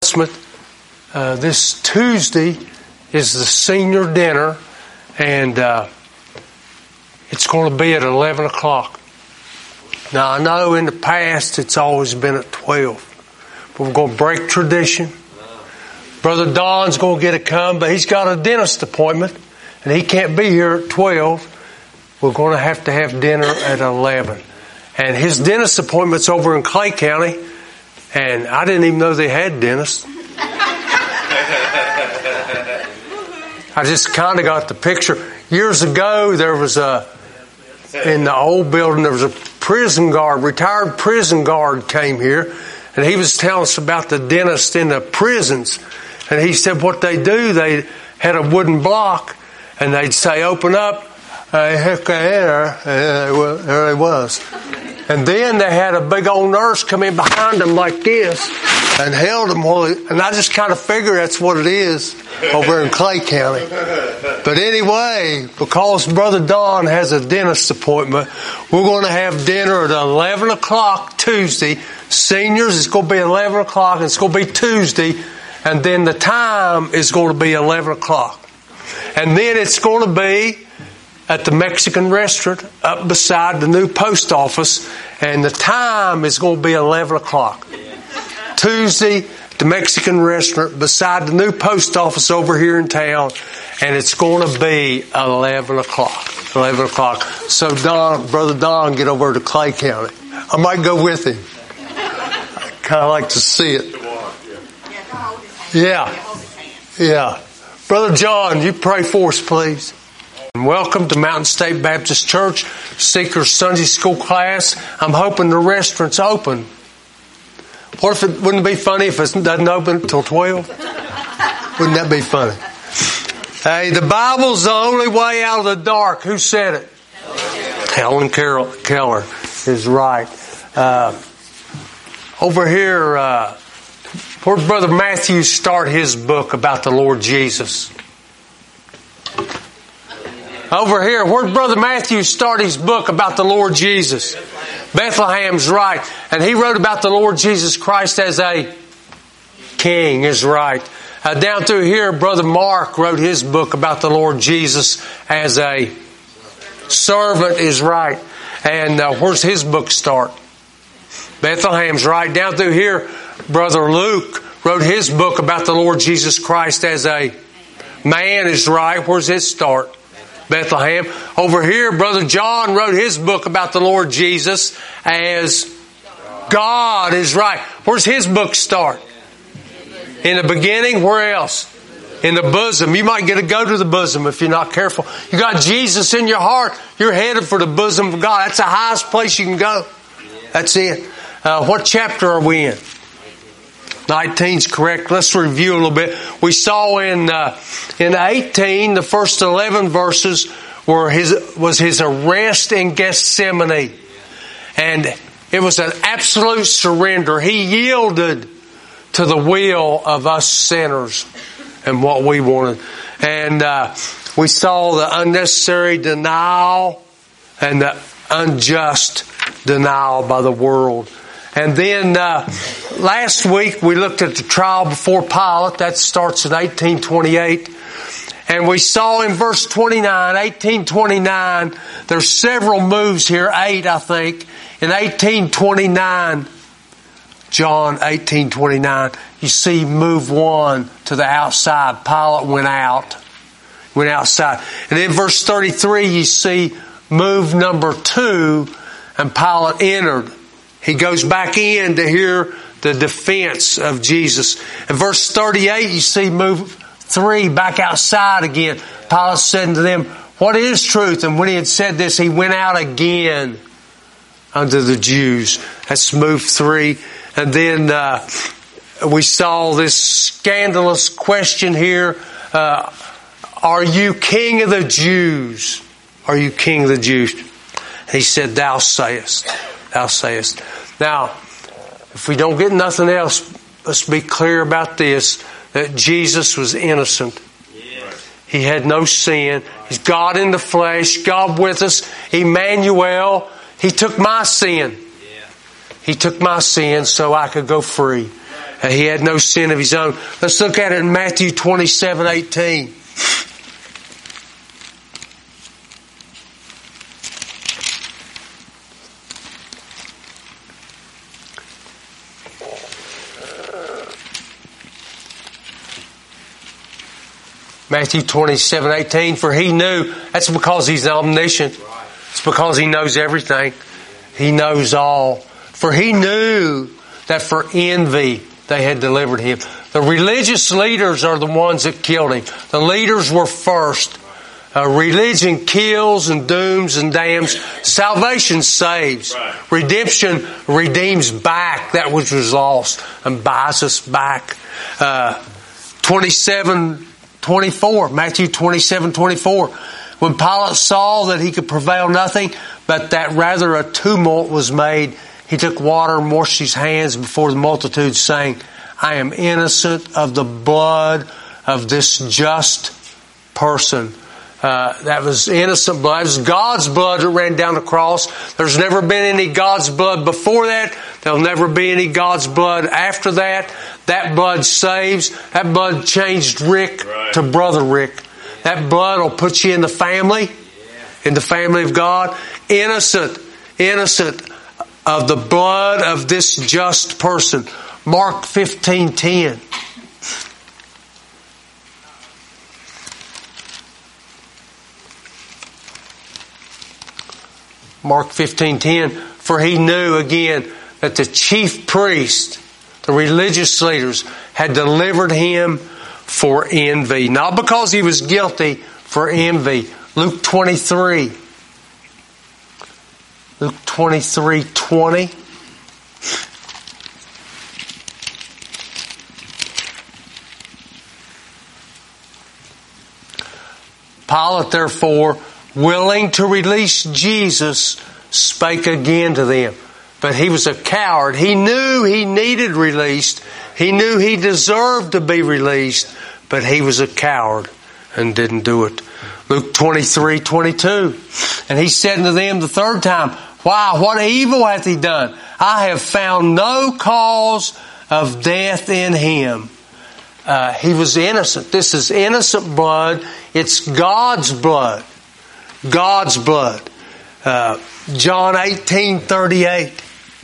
This Tuesday is the senior dinner, and it's going to be at 11 o'clock. Now, I know in the past it's always been at 12, but we're going to break tradition. Brother Don's going to get to come, but he's got a dentist appointment, and he can't be here at 12. We're going to have dinner at 11. And his dentist appointment's over in Clay County, and I didn't even know they had dentists. I just kind of got the picture. Years ago, there was in the old building, there was a prison guard, retired prison guard came here, and he was telling us about the dentist in the prisons. And he said what they do, they had a wooden block, and they'd say, "Open up." There it was. And then they had a big old nurse come in behind them like this and held them and I just kind of figure that's what it is over in Clay County. But anyway, because Brother Don has a dentist appointment, we're going to have dinner at 11 o'clock Tuesday. Seniors, it's going to be 11 o'clock, and it's going to be Tuesday, and then the time is going to be 11 o'clock. And then it's going to be at the Mexican restaurant up beside the new post office, and the time is going to be 11 o'clock. Tuesday, the Mexican restaurant beside the new post office over here in town, and it's going to be 11 o'clock. 11 o'clock. So Brother Don, get over to Clay County. I might go with him. I kind of like to see it. Yeah. Brother John, you pray for us, please. And welcome to Mountain State Baptist Church, Seeker Sunday School class. I'm hoping the restaurant's open. What if wouldn't it be funny if it doesn't open until 12? Wouldn't that be funny? Hey, the Bible's the only way out of the dark. Who said it? Helen Keller is right. Over here, where'd Brother Matthew start his book about the Lord Jesus? Over here, where'd Brother Matthew start his book about the Lord Jesus? Bethlehem's right. And he wrote about the Lord Jesus Christ as a king is right. Down through here, Brother Mark wrote his book about the Lord Jesus as a servant is right. And where's his book start? Bethlehem's right. Down through here, Brother Luke wrote his book about the Lord Jesus Christ as a man is right. Where's his start? Bethlehem. Over here, Brother John wrote his book about the Lord Jesus as God is right. Where's his book start? In the beginning. Where else? In the bosom. You might get to go to the bosom if you're not careful. You got Jesus in your heart. You're headed for the bosom of God. That's the highest place you can go. That's it. What chapter are we in? 19's correct. Let's review a little bit. We saw in 18, the first 11 verses was his arrest in Gethsemane. And it was an absolute surrender. He yielded to the will of us sinners and what we wanted. And we saw the unnecessary denial and the unjust denial by the world. And then last week we looked at the trial before Pilate. That starts in 1828. And we saw in verse 29, 1829, there's several moves here, 8 I think. In 1829, John 1829, you see move 1 to the outside. Pilate went outside. And in verse 33 you see move number 2, and Pilate entered. He goes back in to hear the defense of Jesus. In verse 38, you see move 3 back outside again. Pilate said unto them, "What is truth?" And when he had said this, he went out again unto the Jews. That's move 3. And then we saw this scandalous question here. Are you king of the Jews? Are you king of the Jews? He said, "Thou sayest. Thou sayest." Now, if we don't get nothing else, let's be clear about this, that Jesus was innocent. He had no sin. He's God in the flesh, God with us, Emmanuel. He took my sin. He took my sin so I could go free. He had no sin of his own. Let's look at it in Matthew 27:18. Matthew 27:18, for he knew, that's because he's omniscient. It's because he knows everything. He knows all. For he knew that for envy they had delivered him. The religious leaders are the ones that killed him. The leaders were first. Religion kills and dooms and damns. Salvation saves. Redemption redeems back that which was lost and buys us back. 27:24, Matthew 27:24. When Pilate saw that he could prevail nothing, but that rather a tumult was made, he took water and washed his hands before the multitude, saying, I am innocent of the blood of this just person. That was innocent blood. It was God's blood that ran down the cross. There's never been any God's blood before that. There'll never be any God's blood after that. That blood saves. That blood changed Rick to Brother Rick. That blood will put you in the family of God. Innocent of the blood of this just person. Mark 15:10. Mark 15:10. For he knew again that the chief priest, the religious leaders, had delivered him for envy. Not because he was guilty, for envy. Luke 23. Luke 23:20. Pilate, therefore, willing to release Jesus, spake again to them. But he was a coward. He knew he needed released. He knew he deserved to be released. But he was a coward and didn't do it. Luke 23:22. And he said unto them the third time, Why, what evil hath he done? I have found no cause of death in him. He was innocent. This is innocent blood. It's God's blood. God's blood. John 18:38.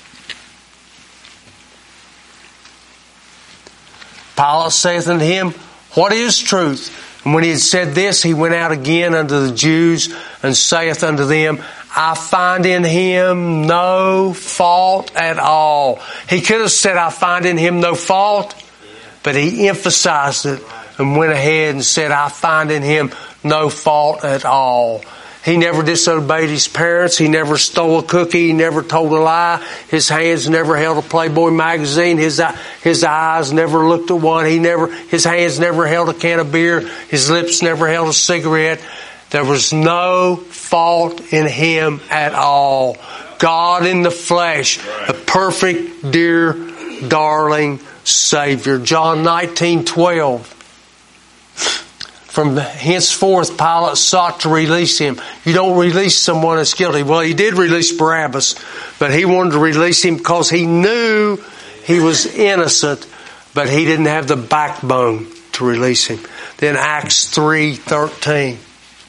Pilate saith unto him, What is truth? And when he had said this, he went out again unto the Jews and saith unto them, I find in him no fault at all. He could have said, I find in him no fault, but he emphasized it and went ahead and said, I find in him no fault at all. He never disobeyed his parents. He never stole a cookie. He never told a lie. His hands never held a Playboy magazine. His eyes never looked at one. His hands never held a can of beer. His lips never held a cigarette. There was no fault in him at all. God in the flesh, a perfect, dear, darling Savior. John 19:12. From henceforth, Pilate sought to release him. You don't release someone that's guilty. Well, he did release Barabbas, but he wanted to release him because he knew he was innocent, but he didn't have the backbone to release him. Then Acts 3:13.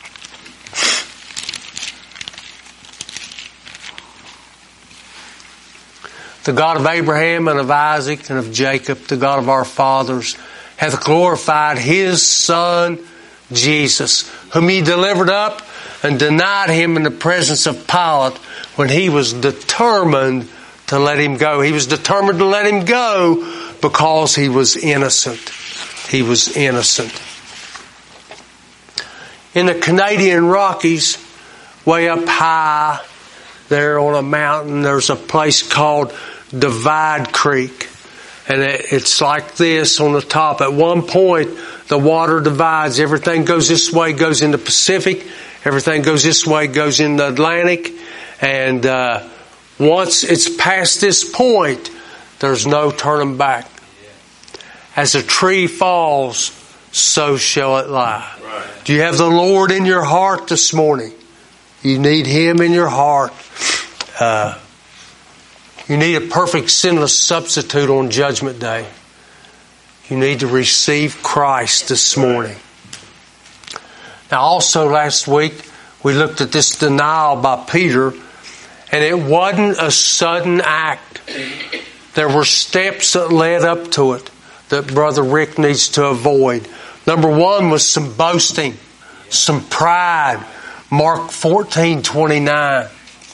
The God of Abraham and of Isaac and of Jacob, the God of our fathers, hath glorified his Son, Jesus, whom he delivered up and denied him in the presence of Pilate when he was determined to let him go. He was determined to let him go because he was innocent. He was innocent. In the Canadian Rockies, way up high there on a mountain, there's a place called Divide Creek. And it's like this on the top. At one point, the water divides. Everything goes this way, goes in the Pacific. Everything goes this way, goes in the Atlantic. And once it's past this point, there's no turning back. As a tree falls, so shall it lie. Right. Do you have the Lord in your heart this morning? You need Him in your heart. You need a perfect sinless substitute on Judgment Day. You need to receive Christ this morning. Now also last week we looked at this denial by Peter, and it wasn't a sudden act. There were steps that led up to it that Brother Rick needs to avoid. Number one was some boasting, some pride. Mark 14:29.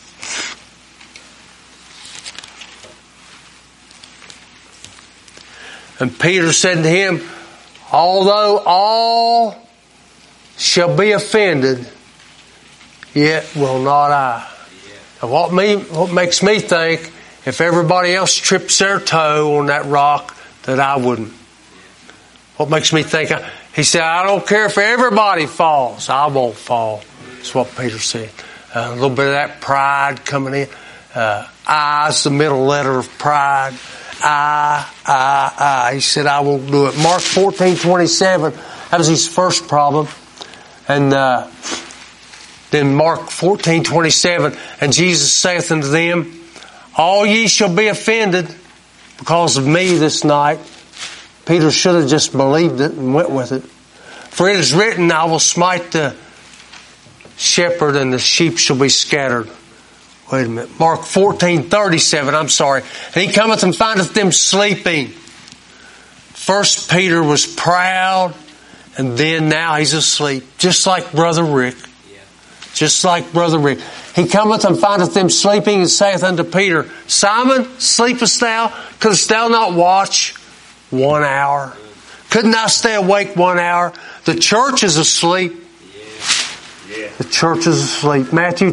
And Peter said to him, although all shall be offended, yet will not I. Now what makes me think, if everybody else trips their toe on that rock, that I wouldn't. What makes me think? He said, I don't care if everybody falls, I won't fall. That's what Peter said. A little bit of that pride coming in. I is the middle letter of pride. I. He said, I won't do it. Mark 14:27, that was his first problem. And then Mark 14:27, and Jesus saith unto them, all ye shall be offended because of me this night. Peter should have just believed it and went with it. For it is written, I will smite the shepherd and the sheep shall be scattered. Wait a minute. Mark 14:37, I'm sorry. And he cometh and findeth them sleeping. First Peter was proud, and then now he's asleep. Just like Brother Rick. Just like Brother Rick. He cometh and findeth them sleeping, and saith unto Peter, Simon, sleepest thou? Couldst thou not watch 1 hour? Couldn't thou stay awake 1 hour? The church is asleep. The church is asleep. Matthew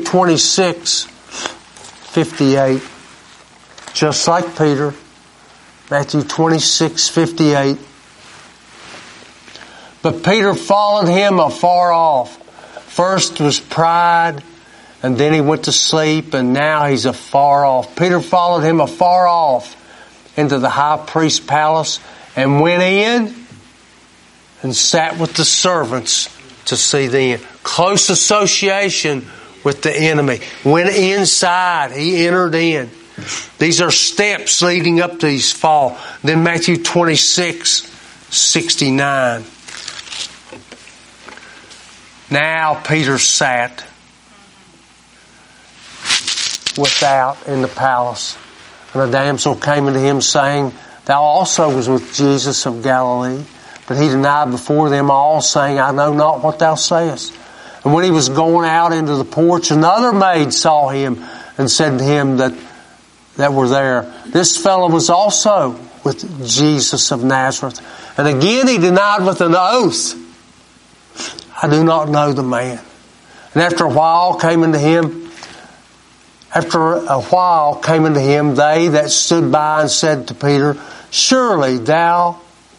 26:58. Just like Peter. Matthew 26:58. But Peter followed him afar off. First was pride, and then he went to sleep, and now he's afar off. Peter followed him afar off into the high priest's palace and went in and sat with the servants to see the end. Close association with the enemy. Went inside. He entered in. These are steps leading up to his fall. Then Matthew 26:69. Now Peter sat without in the palace. And a damsel came unto him saying, Thou also was with Jesus of Galilee. But he denied before them all, saying, I know not what thou sayest. And when he was going out into the porch, another maid saw him and said to him that were there, This fellow was also with Jesus of Nazareth. And again he denied with an oath, I do not know the man. And after a while came unto him they that stood by and said to Peter, Surely thou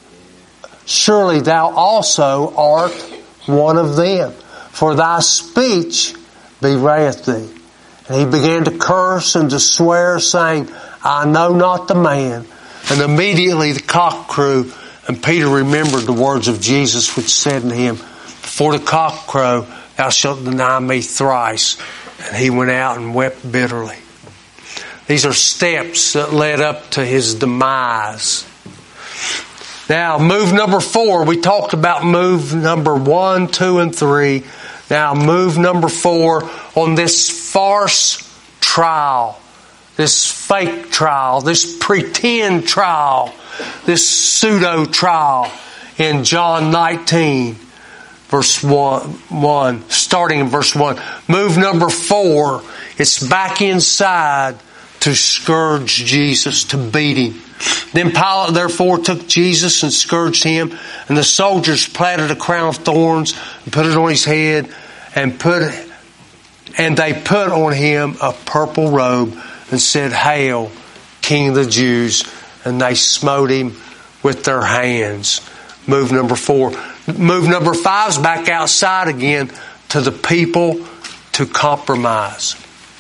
also art one of them, for thy speech bewrayeth thee. And he began to curse and to swear, saying, I know not the man. And immediately the cock crew, and Peter remembered the words of Jesus, which said unto him, Before the cock crow, thou shalt deny me thrice. And he went out and wept bitterly. These are steps that led up to his demise. Now, move number 4. We talked about move number 1, 2, and 3. Now, move number 4 on this farce trial, this fake trial, this pretend trial, this pseudo trial in John 19, verse 1, starting in verse 1. Move number 4, it's back inside to scourge Jesus, to beat him. Then Pilate therefore took Jesus and scourged him, and the soldiers platted a crown of thorns and put it on his head, and they put on him a purple robe and said, Hail, King of the Jews. And they smote him with their hands. Move number 4. Move number 5 is back outside again to the people to compromise.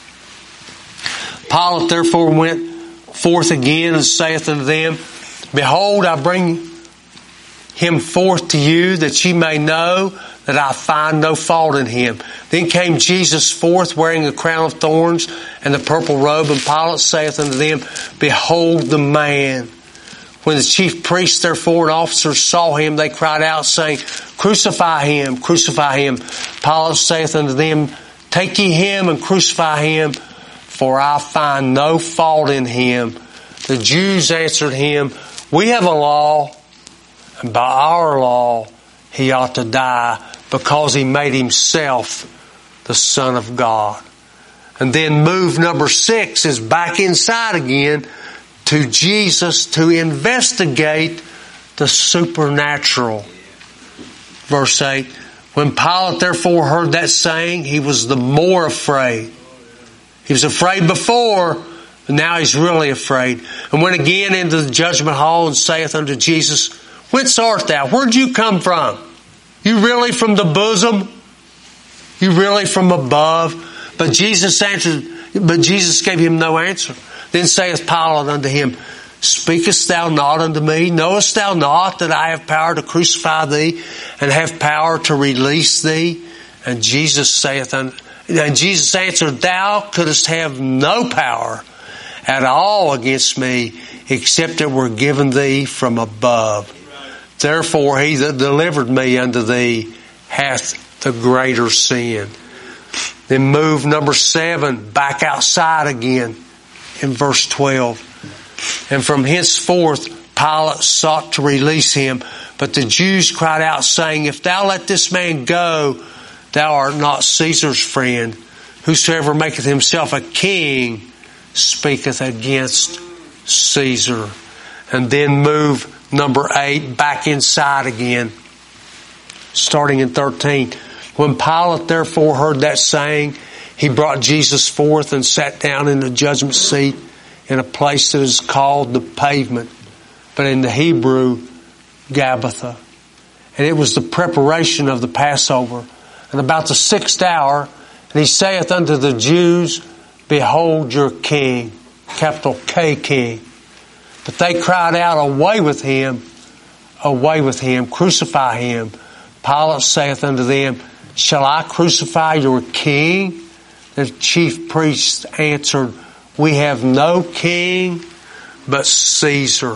Pilate therefore went forth again and saith unto them, Behold, I bring him forth to you, that ye may know that I find no fault in him. Then came Jesus forth, wearing a crown of thorns and the purple robe, and Pilate saith unto them, Behold the man. When the chief priests, therefore, and officers saw him, they cried out, saying, Crucify him, crucify him. Pilate saith unto them, Take ye him and crucify him, for I find no fault in him. The Jews answered him, We have a law, and by our law he ought to die, because he made himself the Son of God. And then move number 6 is back inside again to Jesus to investigate the supernatural. Verse 8, When Pilate therefore heard that saying, he was the more afraid. He was afraid before, but now he's really afraid. And went again into the judgment hall and saith unto Jesus, Whence art thou? Where'd you come from? You really from the bosom? You really from above? But Jesus gave him no answer. Then saith Pilate unto him, Speakest thou not unto me? Knowest thou not that I have power to crucify thee, and have power to release thee? And Jesus answered, Thou couldst have no power at all against me, except it were given thee from above. Therefore he that delivered me unto thee hath the greater sin. Then move number 7 back outside again in verse 12. And from henceforth Pilate sought to release him, but the Jews cried out, saying, If thou let this man go, thou art not Caesar's friend. Whosoever maketh himself a king speaketh against Caesar. And then move number 8 back inside again, starting in 13. When Pilate therefore heard that saying, he brought Jesus forth and sat down in the judgment seat in a place that is called the Pavement, but in the Hebrew, Gabbatha. And it was the preparation of the Passover. And about the 6th hour, and he saith unto the Jews, Behold your king, capital K, king. But they cried out, Away with him, crucify him. Pilate saith unto them, Shall I crucify your king? The chief priests answered, We have no king but Caesar.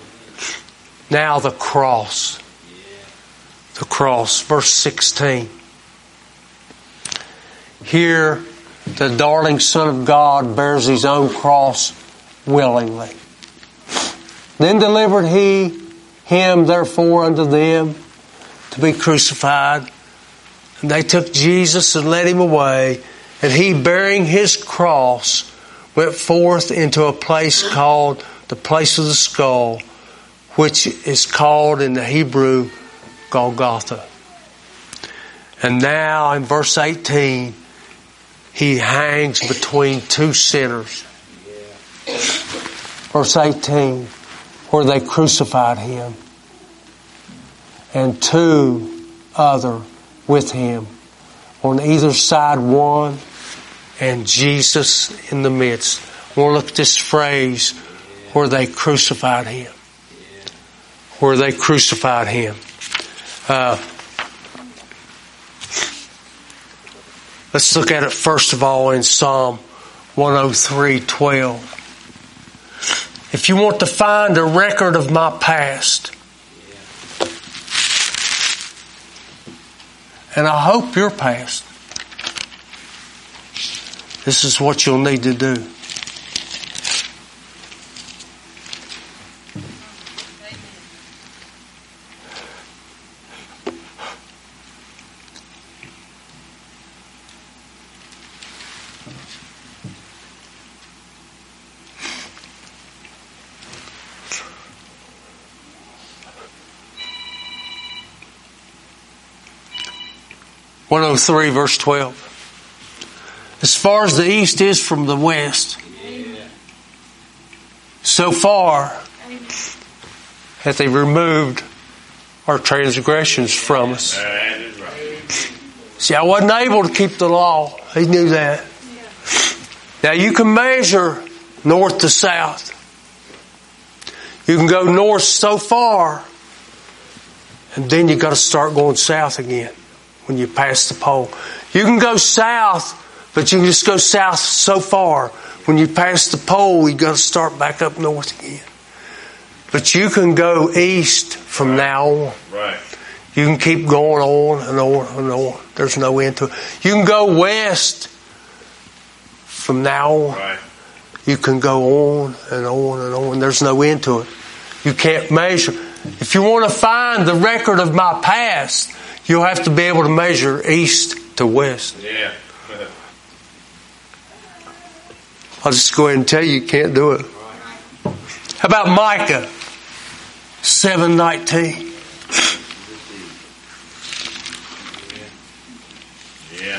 Now the cross. The cross, verse 16. Here, the darling Son of God bears his own cross willingly. Then delivered he him therefore unto them to be crucified. And they took Jesus and led him away. And he, bearing his cross, went forth into a place called the place of the skull, which is called in the Hebrew Golgotha. And now in verse 18, he hangs between two sinners. Verse 18, where they crucified him, and two other with him, on either side one, and Jesus in the midst. We'll look at this phrase, where they crucified him. Where they crucified him. Let's look at it first of all in Psalm 103:12. If you want to find a record of my past, and I hope your past, this is what you'll need to do. Verse 12. As far as the east is from the west, so far hath he removed our transgressions from us. See, I wasn't able to keep the law. He knew that. Now you can measure north to south. You can go north so far, and then you got to start going south again. When you pass the pole, you can go south, but you can just go south so far. When you pass the pole, you got to start back up north again. But you can go east from now on. Right. You can keep going on and on and on. There's no end to it. You can go west from now on. Right. You can go on and on and on. There's no end to it. You can't measure. If you want to find the record of my past, you'll have to be able to measure east to west. Yeah. I'll just go ahead and tell you can't do it. How about Micah 7:19? Yeah.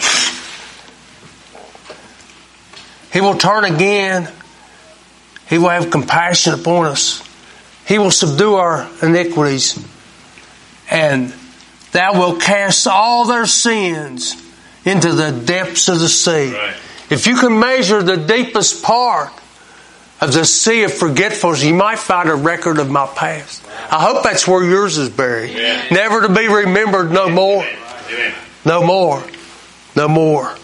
He will turn again. He will have compassion upon us. He will subdue our iniquities. And thou wilt cast all their sins into the depths of the sea. Right. If you can measure the deepest part of the sea of forgetfulness, you might find a record of my past. I hope that's where yours is buried. Yeah. Never to be remembered no more. Amen. No more. No more.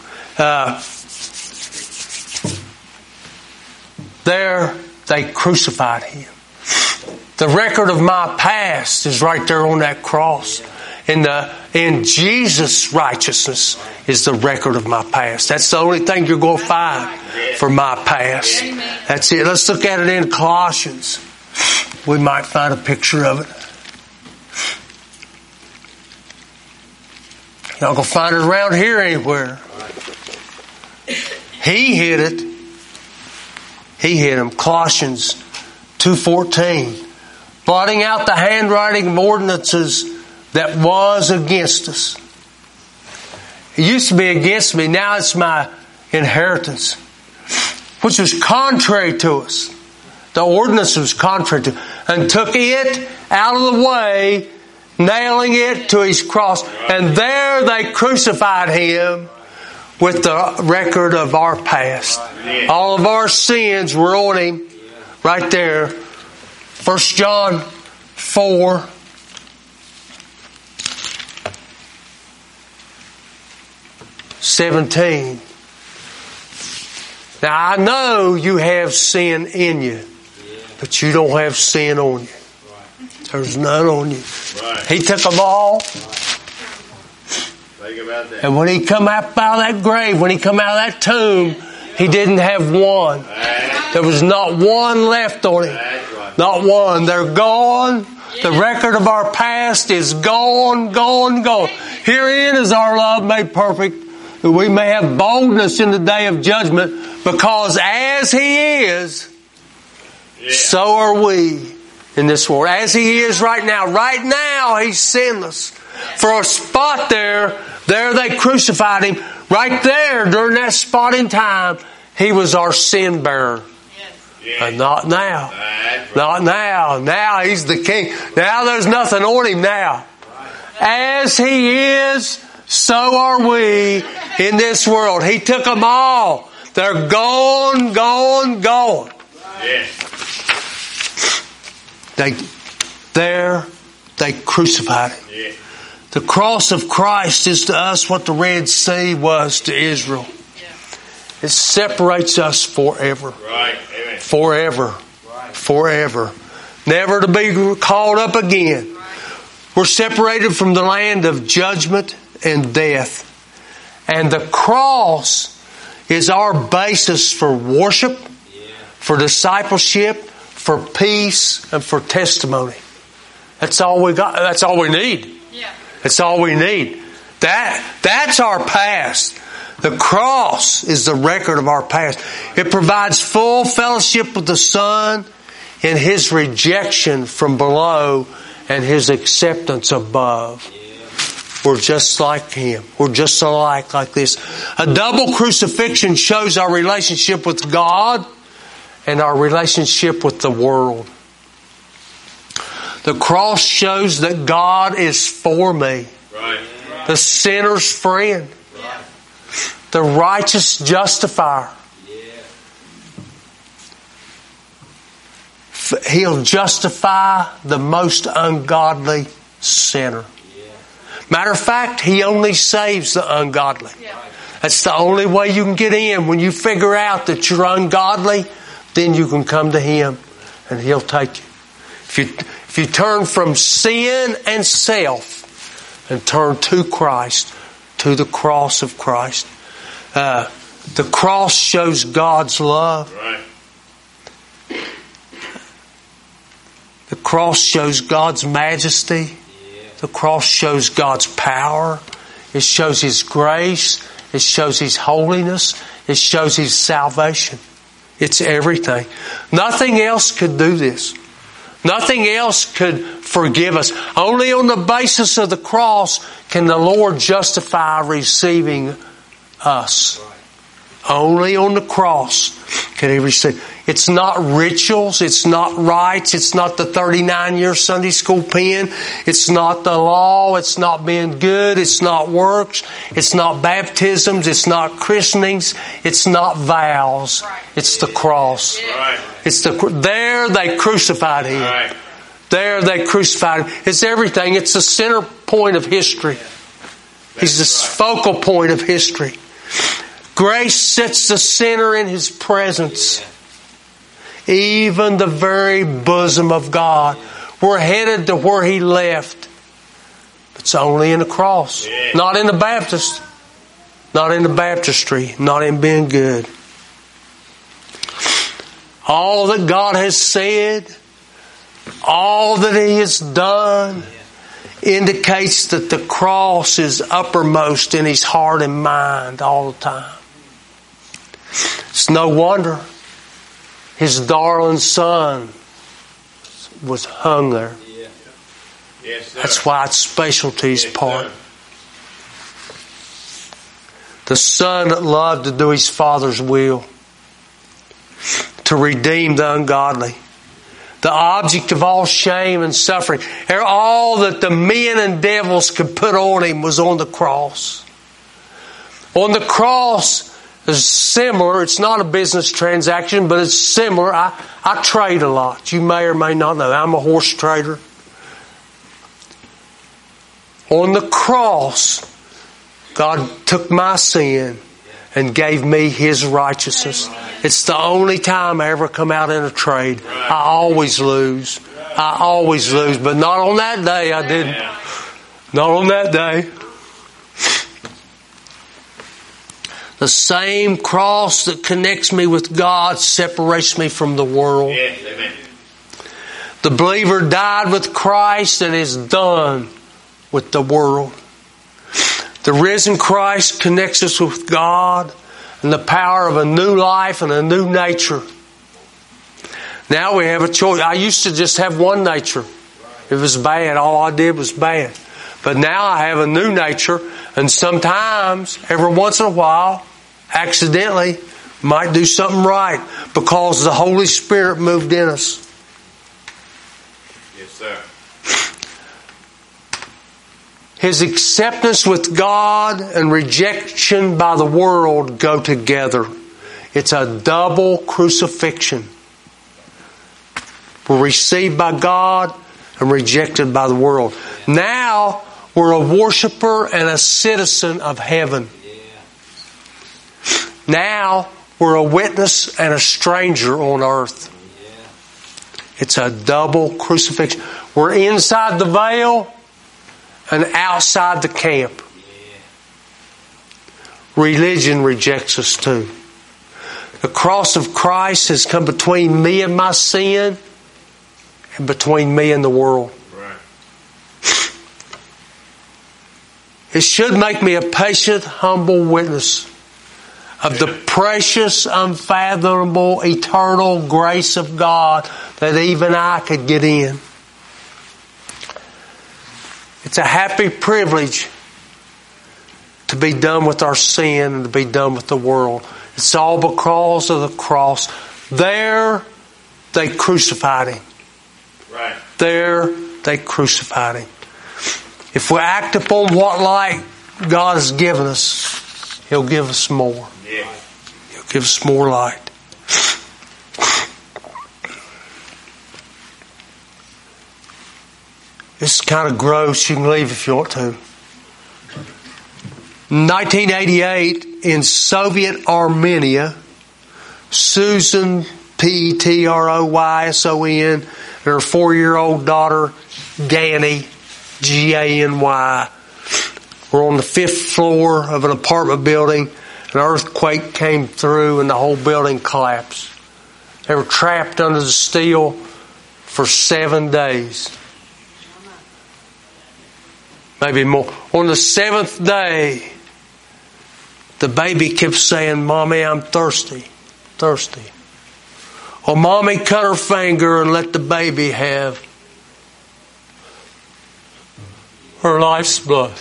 There they crucified Him. The record of my past is right there on that cross. In Jesus' righteousness is the record of my past. That's the only thing you're going to find for my past. That's it. Let's look at it in Colossians. We might find a picture of it. You're not going to find it around here anywhere. He hid it. He hid them. Colossians 2:14. Blotting out the handwriting of ordinances that was against us. It used to be against me. Now it's my inheritance. Which was contrary to us. The ordinance was contrary to us. And took it out of the way, nailing it to His cross. And there they crucified Him with the record of our past. All of our sins were on Him. Right there. 1 John 4. (17). Now I know you have sin in you, but you don't have sin on you. There's none on you. He took them all. Think about that. And when He come out of that grave, when He come out of that tomb, He didn't have one. There was not one left on Him. Not one. They're gone. The record of our past is gone, gone, gone. Herein is our love made perfect, that we may have boldness in the day of judgment, because as He is, so are we in this world. As He is right now He's sinless. For a spot there they crucified Him. Right there, during that spot in time, He was our sin bearer. But not now. Not now. Now He's the King. Now there's nothing on Him now. As He is, so are we in this world. He took them all. They're gone, gone, gone. They crucified Him. The cross of Christ is to us what the Red Sea was to Israel. It separates us forever. Forever. Forever. Never to be called up again. We're separated from the land of judgment and death. And the cross is our basis for worship, for discipleship, for peace, and for testimony. That's all we got. That's all we need. That's all we need. That's our past. The cross is the record of our past. It provides full fellowship with the Son in His rejection from below and His acceptance above. We're just like Him. We're just alike like this. A double crucifixion shows our relationship with God and our relationship with the world. The cross shows that God is for me. The sinner's friend. The righteous justifier. He'll justify the most ungodly sinner. Matter of fact, He only saves the ungodly. That's the only way you can get in. When you figure out that you're ungodly, then you can come to Him and He'll take you. If you turn from sin and self and turn to Christ, to the cross of Christ, the cross shows God's love. Right. The cross shows God's majesty. The cross shows God's power. It shows His grace. It shows His holiness. It shows His salvation. It's everything. Nothing else could do this. Nothing else could forgive us. Only on the basis of the cross can the Lord justify receiving us. Only on the cross can He receive. It's not rituals. It's not rites. It's not the 39-year Sunday school pen. It's not the law. It's not being good. It's not works. It's not baptisms. It's not christenings. It's not vows. It's the cross. It's there they crucified Him. There they crucified Him. It's everything. It's the center point of history. He's the focal point of history. Grace sets the center in His presence. Even the very bosom of God. We're headed to where He left. It's only in the cross. Not in the Baptist. Not in the baptistry. Not in being good. All that God has said, all that He has done, indicates that the cross is uppermost in His heart and mind all the time. It's no wonder His darling Son was hung there. Yes, sir. That's why it's special to His part. The Son that loved to do His Father's will, to redeem the ungodly. The object of all shame and suffering. All that the men and devils could put on Him was on the cross. On the cross is similar. It's not a business transaction, but it's similar. I trade a lot. You may or may not know. I'm a horse trader. On the cross, God took my sin and gave me His righteousness. It's the only time I ever come out in a trade. I always lose. But not on that day I didn't. Not on that day. The same cross that connects me with God separates me from the world. The believer died with Christ and is done with the world. The risen Christ connects us with God and the power of a new life and a new nature. Now we have a choice. I used to just have one nature. It was bad. All I did was bad. But now I have a new nature, and sometimes, every once in a while, accidentally, might do something right because the Holy Spirit moved in us. Yes, sir. His acceptance with God and rejection by the world go together. It's a double crucifixion. We're received by God and rejected by the world. Now we're a worshiper and a citizen of heaven. Now we're a witness and a stranger on earth. It's a double crucifixion. We're inside the veil and outside the camp. Religion rejects us too. The cross of Christ has come between me and my sin and between me and the world. It should make me a patient, humble witness of the precious, unfathomable, eternal grace of God that even I could get in. It's a happy privilege to be done with our sin and to be done with the world. It's all because of the cross. There, they crucified Him. Right. There, they crucified Him. If we act upon what light God has given us, He'll give us more. Yeah. He'll give us more light. This is kind of gross. You can leave if you want to. 1988, in Soviet Armenia, Susan, Petroyson, and her 4-year-old daughter, Gany, Gany, were on the 5th floor of an apartment building. An earthquake came through and the whole building collapsed. They were trapped under the steel for 7 days. Maybe more. On the 7th day, the baby kept saying, "Mommy, I'm thirsty, thirsty." Well, Mommy cut her finger and let the baby have her life's blood.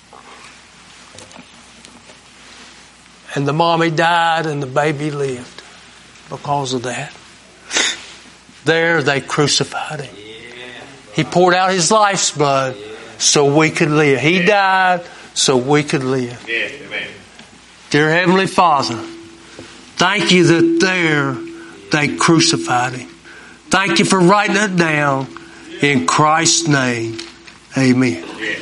And the mommy died and the baby lived because of that. There they crucified him. He poured out his life's blood so we could live. He died so we could live. Yes, amen. Dear Heavenly Father, thank you that there they crucified him. Thank you for writing it down in Christ's name. Amen.